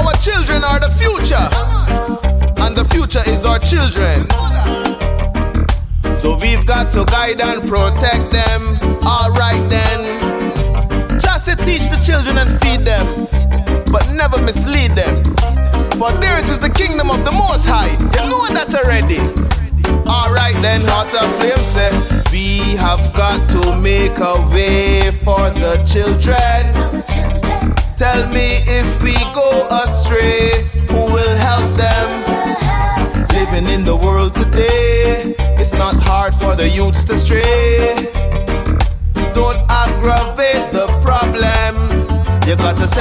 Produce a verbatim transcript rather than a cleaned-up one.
Our children are the future, and the future is our children. So we've got to guide and protect them. Alright then, just to teach the children and feed them, but never mislead them. For theirs is the kingdom of the Most High. You know that already. Alright then, hotter flame say, we have got to make a way for the children. Tell me if we go astray, who will help them? Living in the world today, it's not hard for the youths to stray. Don't aggravate the problem. You got to